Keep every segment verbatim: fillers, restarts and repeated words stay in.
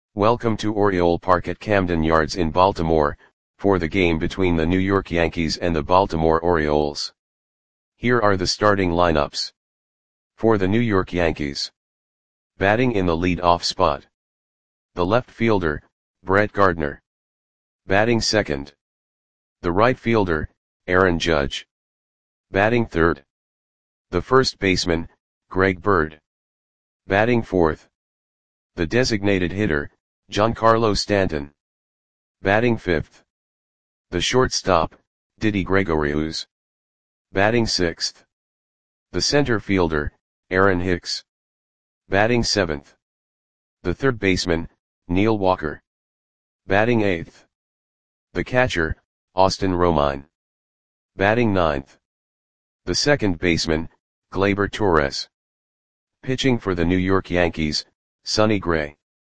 Welcome to Oriole Park at Camden Yards in Baltimore, for the game between the New York Yankees and the Baltimore Orioles. Here are the starting lineups. For the New York Yankees. Batting in the lead-off spot. The left fielder, Brett Gardner. Batting second. The right fielder, Aaron Judge. Batting third. The first baseman, Greg Bird. Batting fourth. The designated hitter, Giancarlo Stanton. Batting fifth. The shortstop, Didi Gregorius. Batting sixth. The center fielder, Aaron Hicks. Batting seventh. The third baseman, Neil Walker. Batting eighth. The catcher, Austin Romine. Batting ninth. The second baseman, Gleyber Torres. Pitching for the New York Yankees, Sonny Gray.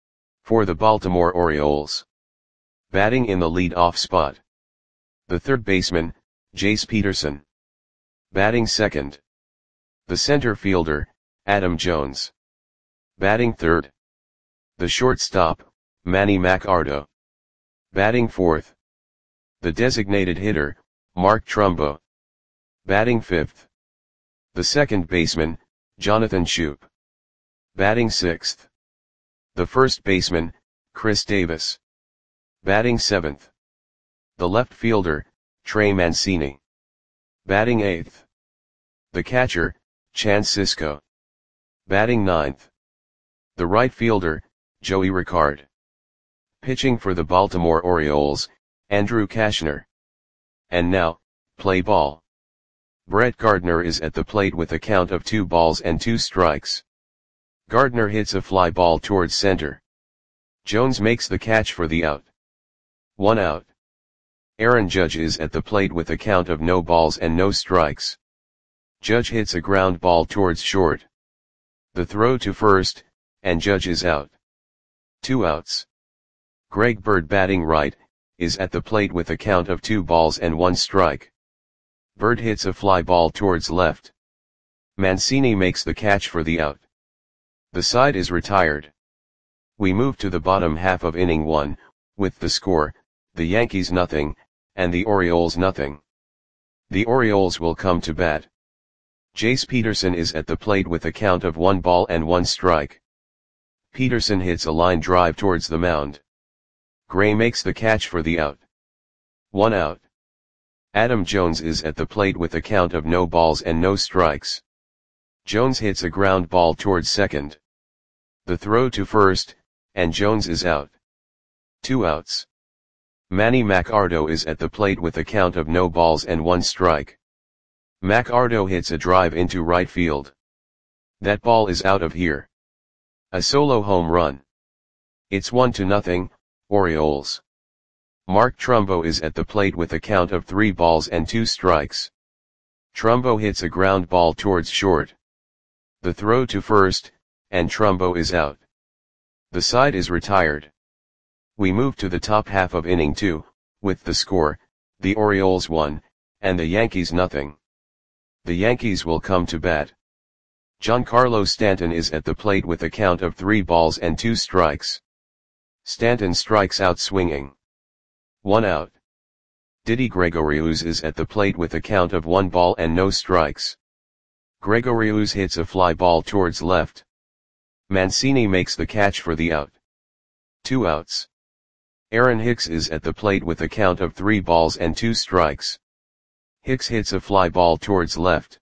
For the Baltimore Orioles. Batting in the lead-off spot. The third baseman, Jace Peterson. Batting second. The center fielder, Adam Jones. Batting third. The shortstop, Manny Machado. Batting fourth. The designated hitter, Mark Trumbo. Batting fifth. The second baseman, Jonathan Schoop. Batting sixth. The first baseman, Chris Davis. Batting seventh. The left fielder, Trey Mancini. Batting eighth. The catcher, Chance Sisco. Batting ninth. The right fielder, Joey Ricard. Pitching for the Baltimore Orioles, Andrew Cashner. And now, play ball. Brett Gardner is at the plate with a count of two balls and two strikes. Gardner hits a fly ball towards center. Jones makes the catch for the out. One out. Aaron Judge is at the plate with a count of no balls and no strikes. Judge hits a ground ball towards short. The throw to first, and Judge is out. Two outs. Greg Bird, batting right, is at the plate with a count of two balls and one strike. Bird hits a fly ball towards left. Mancini makes the catch for the out. The side is retired. We move to the bottom half of inning one, with the score, the Yankees nothing, and the Orioles nothing. The Orioles will come to bat. Jace Peterson is at the plate with a count of one ball and one strike. Peterson hits a line drive towards the mound. Gray makes the catch for the out. One out. Adam Jones is at the plate with a count of no balls and no strikes. Jones hits a ground ball towards second. The throw to first, and Jones is out. Two outs. Manny Machado is at the plate with a count of no balls and one strike. Machado hits a drive into right field. That ball is out of here. A solo home run. It's one to nothing, Orioles. Mark Trumbo is at the plate with a count of three balls and two strikes. Trumbo hits a ground ball towards short. The throw to first, and Trumbo is out. The side is retired. We move to the top half of inning two, with the score, the Orioles one, and the Yankees nothing. The Yankees will come to bat. Giancarlo Stanton is at the plate with a count of three balls and two strikes. Stanton strikes out swinging. One out. Didi Gregorius is at the plate with a count of one ball and no strikes. Gregorius hits a fly ball towards left. Mancini makes the catch for the out. Two outs. Aaron Hicks is at the plate with a count of three balls and two strikes. Hicks hits a fly ball towards left.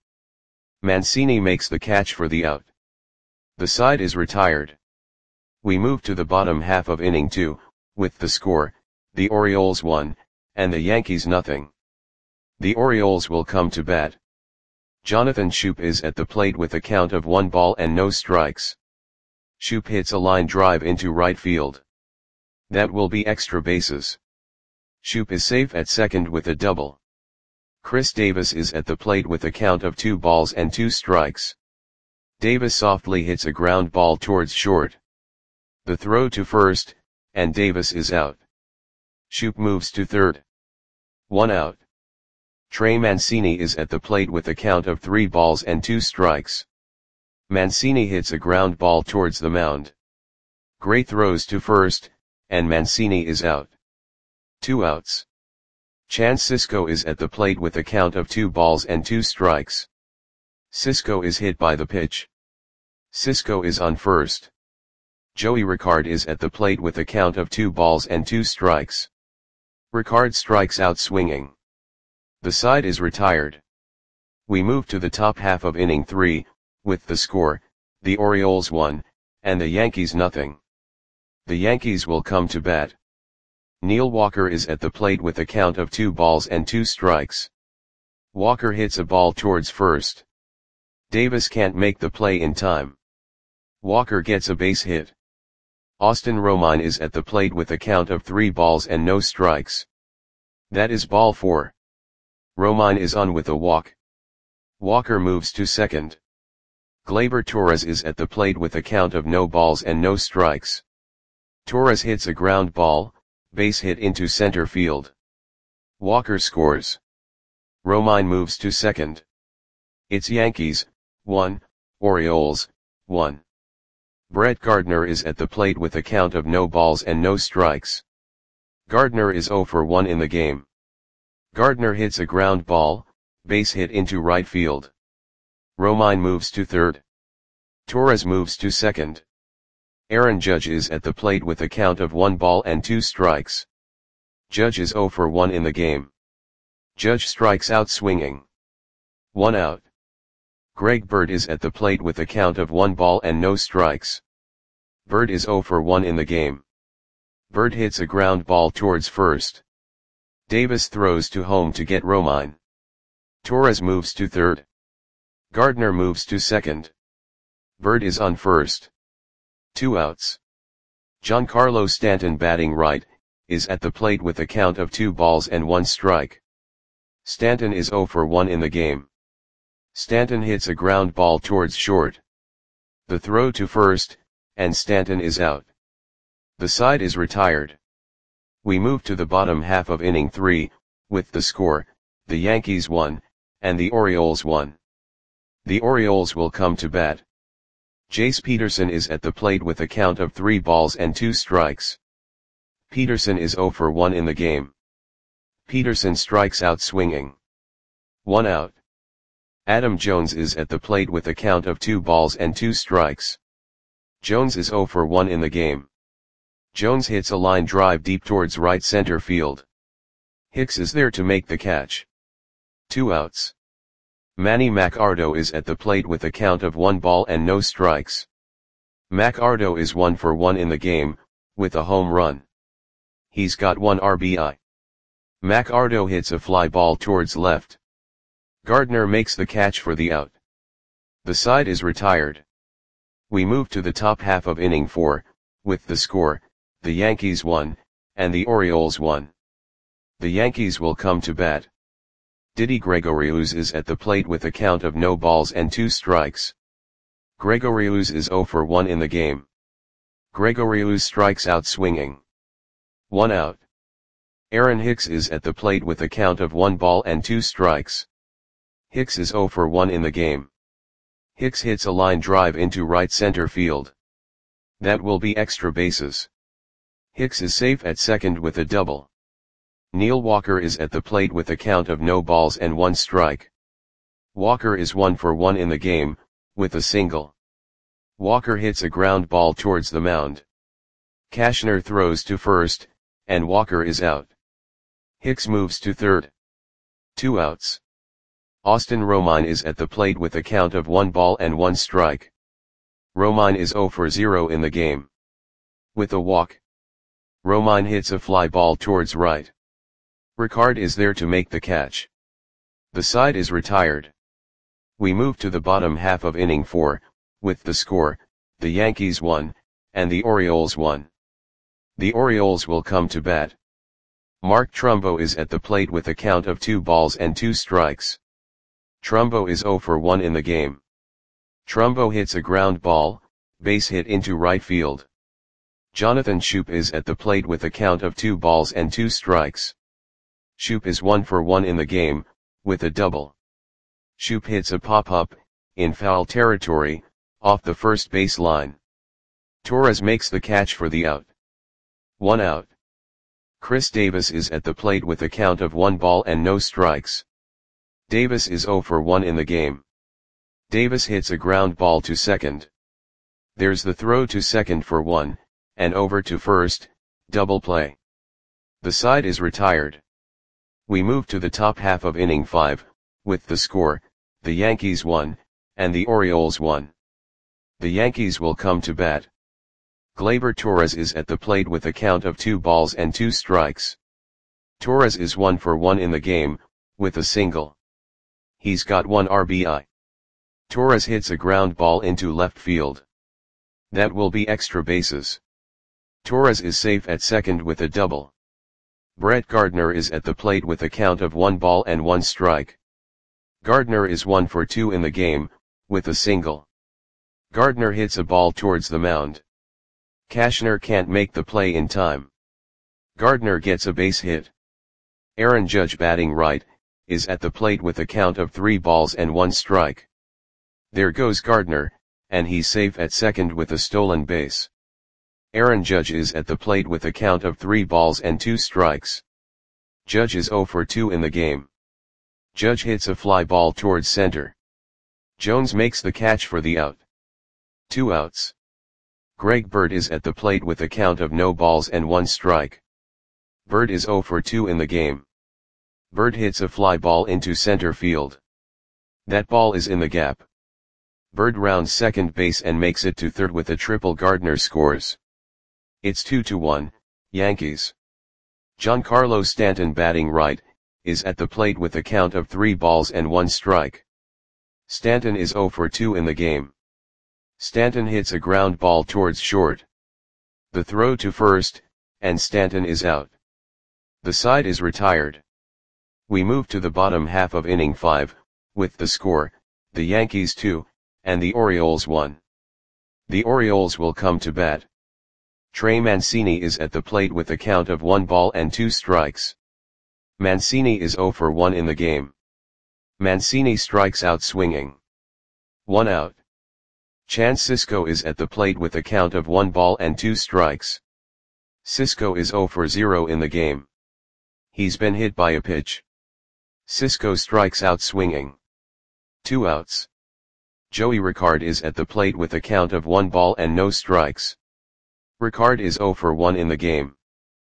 Mancini makes the catch for the out. The side is retired. We move to the bottom half of inning two, with the score, the Orioles one, and the Yankees nothing. The Orioles will come to bat. Jonathan Schoop is at the plate with a count of one ball and no strikes. Schoop hits a line drive into right field. That will be extra bases. Schoop is safe at second with a double. Chris Davis is at the plate with a count of two balls and two strikes. Davis softly hits a ground ball towards short. The throw to first, and Davis is out. Schoop moves to third. One out. Trey Mancini is at the plate with a count of three balls and two strikes. Mancini hits a ground ball towards the mound. Gray throws to first, and Mancini is out. Two outs. Chance Sisco is at the plate with a count of two balls and two strikes. Sisco is hit by the pitch. Sisco is on first. Joey Ricard is at the plate with a count of two balls and two strikes. Ricard strikes out swinging. The side is retired. We move to the top half of inning three, with the score, the Orioles one, and the Yankees nothing. The Yankees will come to bat. Neil Walker is at the plate with a count of two balls and two strikes. Walker hits a ball towards first. Davis can't make the play in time. Walker gets a base hit. Austin Romine is at the plate with a count of three balls and no strikes. That is ball four. Romine is on with a walk. Walker moves to second. Gleyber Torres is at the plate with a count of no balls and no strikes. Torres hits a ground ball, base hit into center field. Walker scores. Romine moves to second. It's Yankees, one, Orioles, one. Brett Gardner is at the plate with a count of no balls and no strikes. Gardner is oh for one in the game. Gardner hits a ground ball, base hit into right field. Romine moves to third. Torres moves to second. Aaron Judge is at the plate with a count of one ball and two strikes. Judge is oh for one in the game. Judge strikes out swinging. One out. Greg Bird is at the plate with a count of one ball and no strikes. Bird is oh for one in the game. Bird hits a ground ball towards first. Davis throws to home to get Romine. Torres moves to third. Gardner moves to second. Bird is on first. Two outs. Giancarlo Stanton, batting right, is at the plate with a count of two balls and one strike. Stanton is oh for one in the game. Stanton hits a ground ball towards short. The throw to first, and Stanton is out. The side is retired. We move to the bottom half of inning three, with the score, the Yankees one, and the Orioles one. The Orioles will come to bat. Jace Peterson is at the plate with a count of three balls and two strikes. Peterson is oh for one in the game. Peterson strikes out swinging. One out. Adam Jones is at the plate with a count of two balls and two strikes. Jones is oh for one in the game. Jones hits a line drive deep towards right center field. Hicks is there to make the catch. Two outs. Manny Machado is at the plate with a count of one ball and no strikes. Machado is one for one in the game, with a home run. He's got one R B I. Machado hits a fly ball towards left. Gardner makes the catch for the out. The side is retired. We move to the top half of inning four, with the score, the Yankees one, and the Orioles one. The Yankees will come to bat. Didi Gregorius is at the plate with a count of no balls and two strikes. Gregorius is oh for one in the game. Gregorius strikes out swinging. One out. Aaron Hicks is at the plate with a count of one ball and two strikes. Hicks is oh for one in the game. Hicks hits a line drive into right center field. That will be extra bases. Hicks is safe at second with a double. Neil Walker is at the plate with a count of no balls and one strike. Walker is one for one in the game, with a single. Walker hits a ground ball towards the mound. Cashner throws to first, and Walker is out. Hicks moves to third. Two outs. Austin Romine is at the plate with a count of one ball and one strike. Romine is oh for zero in the game. With a walk. Romine hits a fly ball towards right. Ricard is there to make the catch. The side is retired. We move to the bottom half of inning four, with the score, the Yankees one, and the Orioles one. The Orioles will come to bat. Mark Trumbo is at the plate with a count of two balls and two strikes. Trumbo is oh for one in the game. Trumbo hits a ground ball, base hit into right field. Jonathan Schoop is at the plate with a count of two balls and two strikes. Schoop is one for one in the game, with a double. Schoop hits a pop-up, in foul territory, off the first base line. Torres makes the catch for the out. One out. Chris Davis is at the plate with a count of one ball and no strikes. Davis is zero for one in the game. Davis hits a ground ball to second. There's the throw to second for one, and over to first, double play. The side is retired. We move to the top half of inning five, with the score, the Yankees won, and the Orioles won. The Yankees will come to bat. Gleyber Torres is at the plate with a count of two balls and two strikes. Torres is one for one in the game, with a single. He's got one R B I. Torres hits a ground ball into left field. That will be extra bases. Torres is safe at second with a double. Brett Gardner is at the plate with a count of one ball and one strike. Gardner is one for two in the game, with a single. Gardner hits a ball towards the mound. Cashner can't make the play in time. Gardner gets a base hit. Aaron Judge, batting right, is at the plate with a count of three balls and one strike. There goes Gardner, and he's safe at second with a stolen base. Aaron Judge is at the plate with a count of three balls and two strikes. Judge is zero for two in the game. Judge hits a fly ball towards center. Jones makes the catch for the out. Two outs. Greg Bird is at the plate with a count of no balls and one strike. Bird is zero for two in the game. Bird hits a fly ball into center field. That ball is in the gap. Bird rounds second base and makes it to third with a triple. Gardner scores. It's two to one, Yankees. Giancarlo Stanton, batting right, is at the plate with a count of three balls and one strike. Stanton is zero for two in the game. Stanton hits a ground ball towards short. The throw to first, and Stanton is out. The side is retired. We move to the bottom half of inning five, with the score, the Yankees two, and the Orioles one. The Orioles will come to bat. Trey Mancini is at the plate with a count of one ball and two strikes. Mancini is zero for one in the game. Mancini strikes out swinging. One out. Chance Sisco is at the plate with a count of one ball and two strikes. Sisco is zero for zero in the game. He's been hit by a pitch. Sisco strikes out swinging. Two outs. Joey Ricard is at the plate with a count of one ball and no strikes. Ricard is zero for one in the game.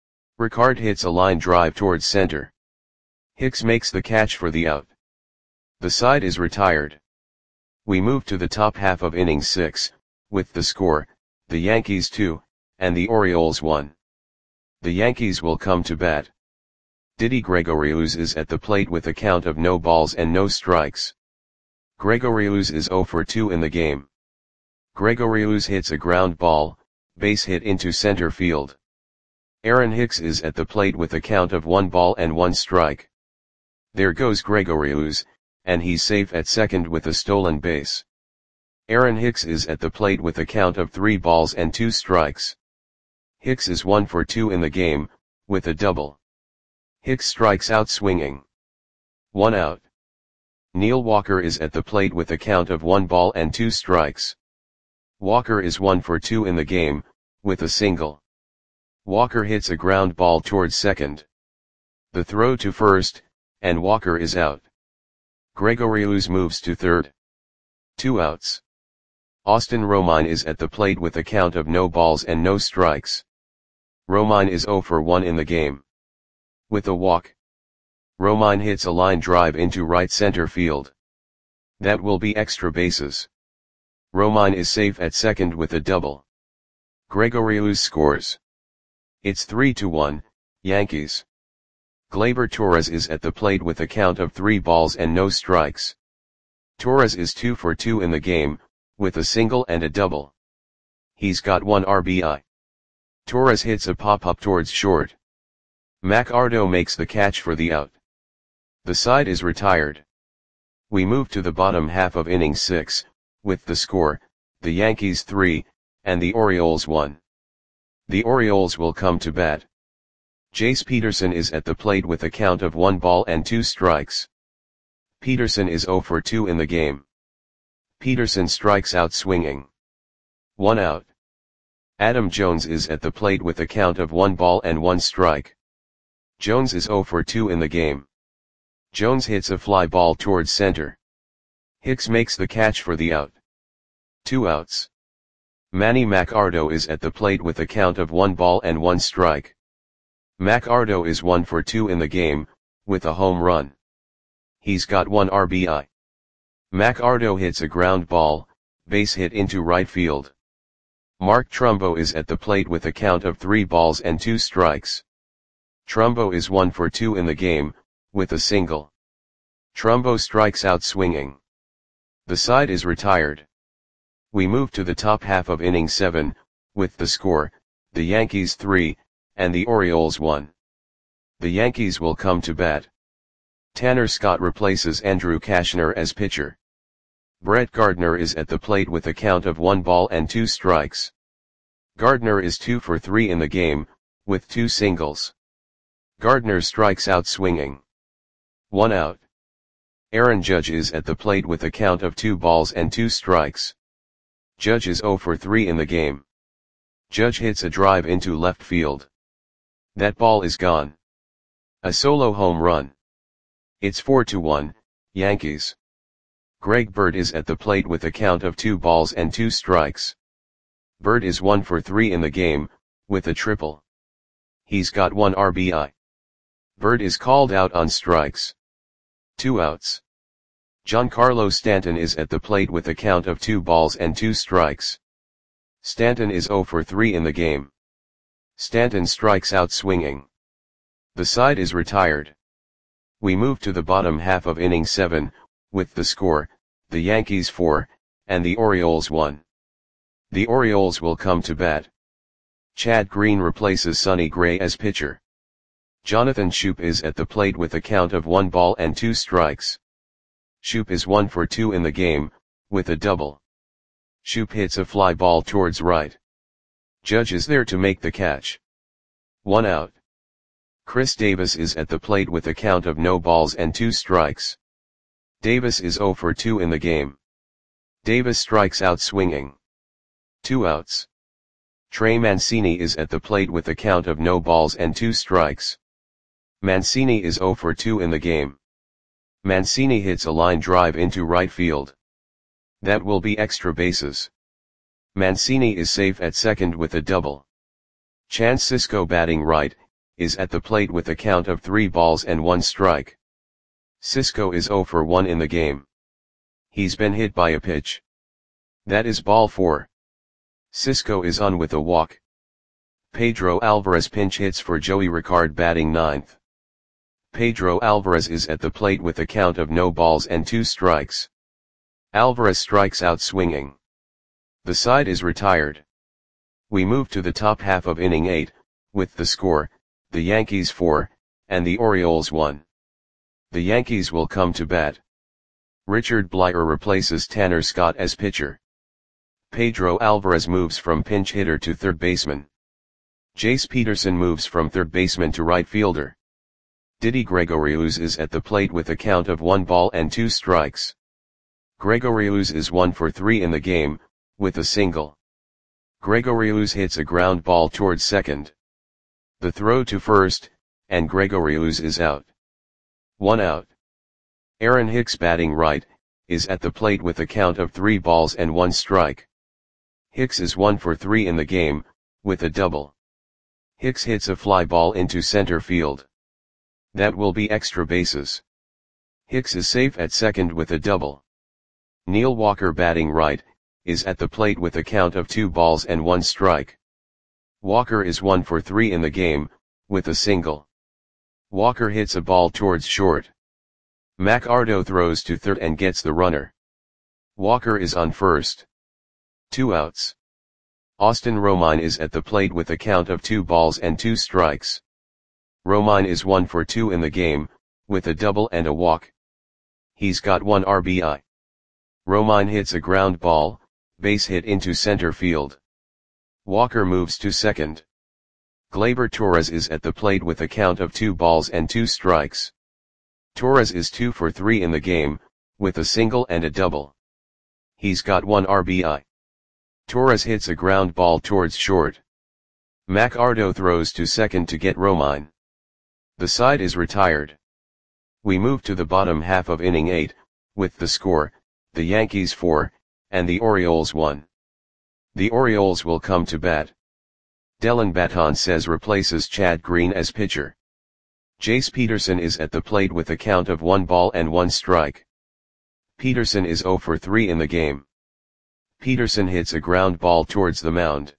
Ricard hits a line drive towards center. Hicks makes the catch for the out. The side is retired. We move to the top half of inning six, with the score, the Yankees two, and the Orioles one. The Yankees will come to bat. Didi Gregorius is at the plate with a count of no balls and no strikes. Gregorius is zero for two in the game. Gregorius hits a ground ball, base hit into center field. Aaron Hicks is at the plate with a count of one ball and one strike. There goes Gregorius, and he's safe at second with a stolen base. Aaron Hicks is at the plate with a count of three balls and two strikes. Hicks is one for two in the game, with a double. Hicks strikes out swinging. One out. Neil Walker is at the plate with a count of one ball and two strikes. Walker is one for two in the game, with a single. Walker hits a ground ball towards second. The throw to first, and Walker is out. Gregorius moves to third. Two outs. Austin Romine is at the plate with a count of no balls and no strikes. Romine is zero for one in the game. With a walk. Romine hits a line drive into right center field. That will be extra bases. Romine is safe at second with a double. Gregorius scores. It's three to one, Yankees. Gleyber Torres is at the plate with a count of three balls and no strikes. Torres is two for two in the game, with a single and a double. He's got one R B I. Torres hits a pop-up towards short. McArdo makes the catch for the out. The side is retired. We move to the bottom half of inning six, with the score, the Yankees three, and the Orioles one. The Orioles will come to bat. Jace Peterson is at the plate with a count of one ball and two strikes. Peterson is zero for two in the game. Peterson strikes out swinging. One out. Adam Jones is at the plate with a count of one ball and one strike. Jones is zero for two in the game. Jones hits a fly ball towards center. Hicks makes the catch for the out. Two outs. Manny Machado is at the plate with a count of one ball and one strike. Machado is one for two in the game, with a home run. He's got one R B I. Machado hits a ground ball, base hit into right field. Mark Trumbo is at the plate with a count of three balls and two strikes. Trumbo is one for two in the game, with a single. Trumbo strikes out swinging. The side is retired. We move to the top half of inning seven, with the score, the Yankees three, and the Orioles one. The Yankees will come to bat. Tanner Scott replaces Andrew Cashner as pitcher. Brett Gardner is at the plate with a count of one ball and two strikes. Gardner is two for three in the game, with two singles. Gardner strikes out swinging. One out. Aaron Judge is at the plate with a count of two balls and two strikes. Judge is zero for three in the game. Judge hits a drive into left field. That ball is gone. A solo home run. It's four to one, Yankees. Greg Bird is at the plate with a count of two balls and two strikes. Bird is one for three in the game, with a triple. He's got one R B I. Bird is called out on strikes. Two outs. Giancarlo Stanton is at the plate with a count of two balls and two strikes. Stanton is zero for three in the game. Stanton strikes out swinging. The side is retired. We move to the bottom half of inning seven, with the score, the Yankees four, and the Orioles one. The Orioles will come to bat. Chad Green replaces Sonny Gray as pitcher. Jonathan Schoop is at the plate with a count of one ball and two strikes. Schoop is one for two in the game, with a double. Schoop hits a fly ball towards right. Judge is there to make the catch. One out. Chris Davis is at the plate with a count of no balls and two strikes. Davis is zero for two in the game. Davis strikes out swinging. Two outs. Trey Mancini is at the plate with a count of no balls and two strikes. Mancini is zero for two in the game. Mancini hits a line drive into right field. That will be extra bases. Mancini is safe at second with a double. Chance Sisco, batting right, is at the plate with a count of three balls and one strike. Sisco is zero for one in the game. He's been hit by a pitch. That is ball four. Sisco is on with a walk. Pedro Alvarez pinch hits for Joey Ricard, batting ninth. Pedro Alvarez is at the plate with a count of no balls and two strikes. Alvarez strikes out swinging. The side is retired. We move to the top half of inning eight, with the score, the Yankees four, and the Orioles one. The Yankees will come to bat. Richard Bleier replaces Tanner Scott as pitcher. Pedro Alvarez moves from pinch hitter to third baseman. Jace Peterson moves from third baseman to right fielder. Didi Gregorius is at the plate with a count of one ball and two strikes. Gregorius is one for three in the game, with a single. Gregorius hits a ground ball towards second. The throw to first, and Gregorius is out. One out. Aaron Hicks, batting right, is at the plate with a count of three balls and one strike. Hicks is one for three in the game, with a double. Hicks hits a fly ball into center field. That will be extra bases. Hicks is safe at second with a double. Neil Walker, batting right, is at the plate with a count of two balls and one strike. Walker is one for three in the game, with a single. Walker hits a ball towards short. Machado throws to third and gets the runner. Walker is on first. Two outs. Austin Romine is at the plate with a count of two balls and two strikes. Romine is one for two in the game, with a double and a walk. He's got one R B I. Romine hits a ground ball, base hit into center field. Walker moves to second. Gleyber Torres is at the plate with a count of two balls and two strikes. Torres is two for three in the game, with a single and a double. He's got one R B I. Torres hits a ground ball towards short. McArdo throws to second to get Romine. The side is retired. We move to the bottom half of inning eight, with the score, the Yankees four, and the Orioles one. The Orioles will come to bat. Dellin Betances replaces Chad Green as pitcher. Jace Peterson is at the plate with a count of one ball and one strike. Peterson is zero for three in the game. Peterson hits a ground ball towards the mound.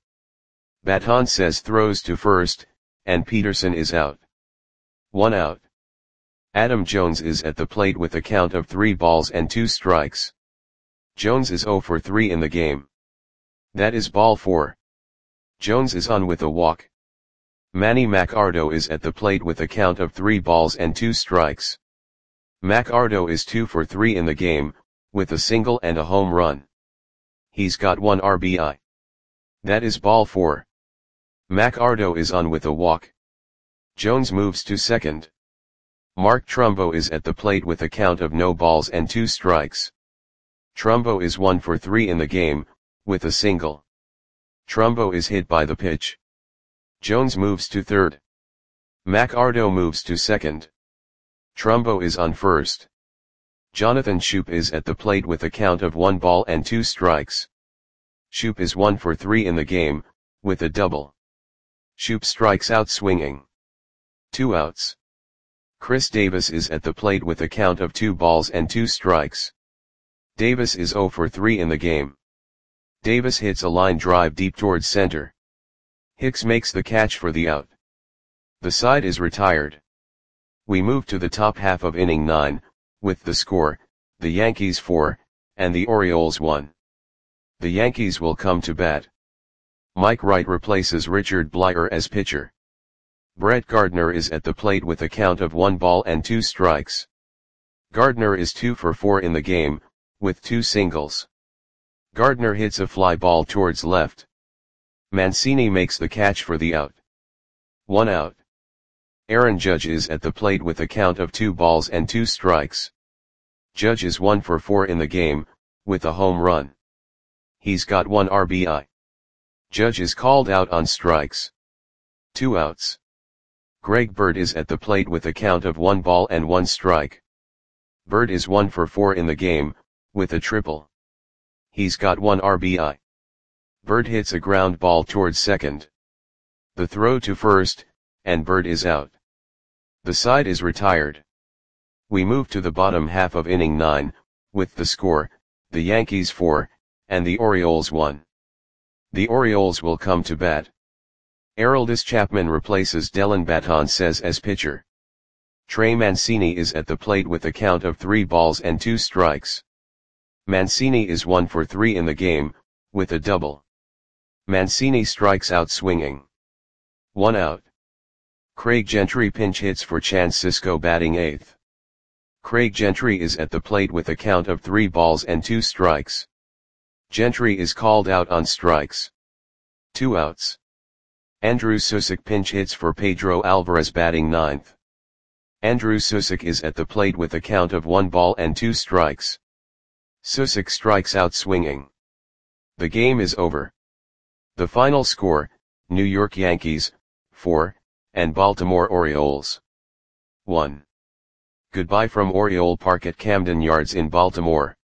Betances throws to first, and Peterson is out. One out. Adam Jones is at the plate with a count of three balls and two strikes. Jones is zero for three in the game. That is ball four. Jones is on with a walk. Manny McArdo is at the plate with a count of three balls and two strikes. McArdo is two for three in the game, with a single and a home run. He's got one R B I. That is ball four. McArdo is on with a walk. Jones moves to second. Mark Trumbo is at the plate with a count of no balls and two strikes. Trumbo is one for three in the game, with a single. Trumbo is hit by the pitch. Jones moves to third. McArdo moves to second. Trumbo is on first. Jonathan Schoop is at the plate with a count of one ball and two strikes. Schoop is one for three in the game, with a double. Schoop strikes out swinging. Two outs. Chris Davis is at the plate with a count of two balls and two strikes. Davis is zero for three in the game. Davis hits a line drive deep towards center. Hicks makes the catch for the out. The side is retired. We move to the top half of inning nine, with the score, the Yankees four, and the Orioles one. The Yankees will come to bat. Mike Wright replaces Richard Bleier as pitcher. Brett Gardner is at the plate with a count of one ball and two strikes. Gardner is two for four in the game, with two singles. Gardner hits a fly ball towards left. Mancini makes the catch for the out. One out. Aaron Judge is at the plate with a count of two balls and two strikes. Judge is one for four in the game, with a home run. He's got one R B I. Judge is called out on strikes. Two outs. Greg Bird is at the plate with a count of one ball and one strike. Bird is one for four in the game, with a triple. He's got one R B I. Bird hits a ground ball towards second. The throw to first, and Bird is out. The side is retired. We move to the bottom half of inning nine, with the score, the Yankees four, and the Orioles one. The Orioles will come to bat. Aroldis Chapman replaces Dellin Betances as pitcher. Trey Mancini is at the plate with a count of three balls and two strikes. Mancini is one for three in the game, with a double. Mancini strikes out swinging. One out. Craig Gentry pinch hits for Chance Sisco batting eighth. Craig Gentry is at the plate with a count of three balls and two strikes. Gentry is called out on strikes. Two outs. Andrew Susick pinch hits for Pedro Alvarez batting ninth. Andrew Susick is at the plate with a count of one ball and two strikes. Susick strikes out swinging. The game is over. The final score, New York Yankees, four, and Baltimore Orioles, one. Goodbye from Oriole Park at Camden Yards in Baltimore.